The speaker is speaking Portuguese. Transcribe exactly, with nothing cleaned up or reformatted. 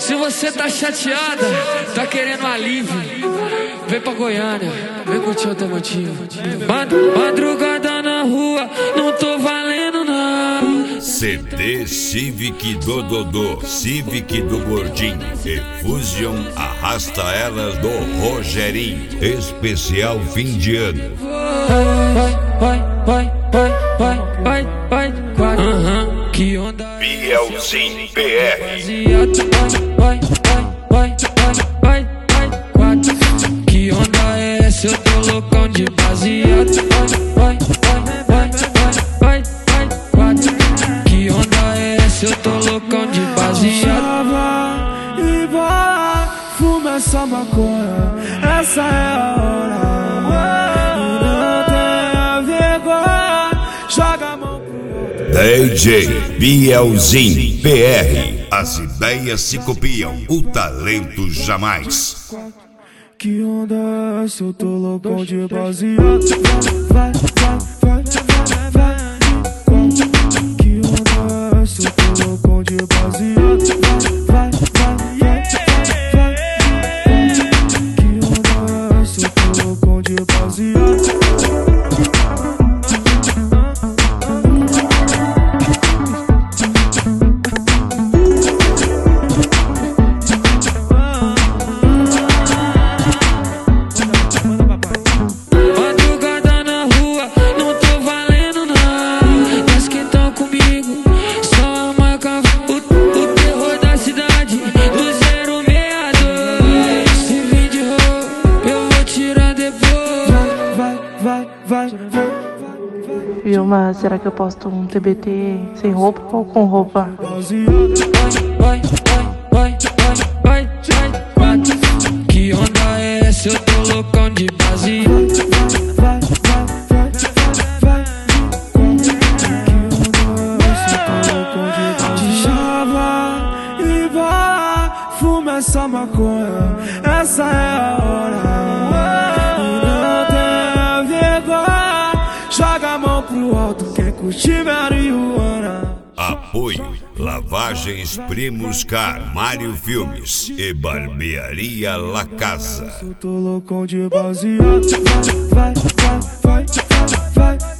Se você tá chateada, tá querendo alívio, vem pra Goiânia, vem curtir o Alternativa. Madrugada na rua, não tô valendo não. C D Civic do Dodô, Civic do Gordinho e Fusion Arrasta Elas do Rogerinho. Especial fim de ano. Vai, vai, vai, vai, vai, vai, vai, uhum. Que onda é Bielzinho P R. Vai, vai, vai, vai, vai, vai, quatro. Que onda é essa? Eu tô loucão de baseado. Vai, vai, vai, vai, vai, vai, quatro. Que onda é essa? Eu tô loucão de baseado. E vai, fuma essa maconha, essa é a hora. D J Bielzinho P R. As ideias se copiam, o talento jamais. Que onda é essa? Eu tô loucão de baseado. Vai, vai, vai, vai, vai. Que onda é essa? Eu tô loucão de baseado. Vai, vai, vai, vai, vai. Que onda é essa? Eu tô loucão de baseado. Vilma, será que eu posto um T B T sem roupa ou com roupa? Vai, vai, vai, vai, vai, quatro. Que onda é essa? Eu tô loucão de baseado. Vai, vai, vai, vai, vai. Que onda é essa? Eu tô loucão de chava e vai, fuma essa maconha, essa é a hora. Joga a mão pro alto, quer curtir marihuana. Apoio Lavagens Primos Car, Mário Filmes e Barbearia La Casa. Eu tô loucão de baseado. Vai, vai, vai, vai, vai.